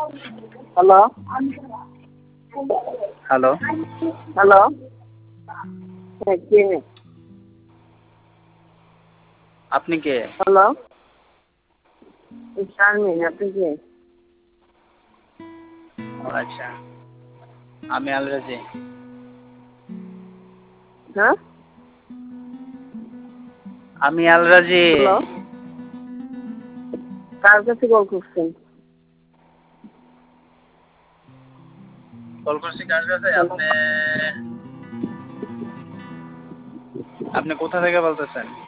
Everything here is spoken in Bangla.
হ্যালো হ্যালো, হ্যালো, হ্যাঁ কে? আপনি কে? হ্যালো, শারমিন, আপনি কে? ও আচ্ছা, আমি আলরাজি। হ্যাঁ, আমি আলরাজি। হ্যালো, কার কাছে কল করছেন? কল করছি কার কাছে? হ্যালো, আপনি আপনি কোথা থেকে বলতেছেন?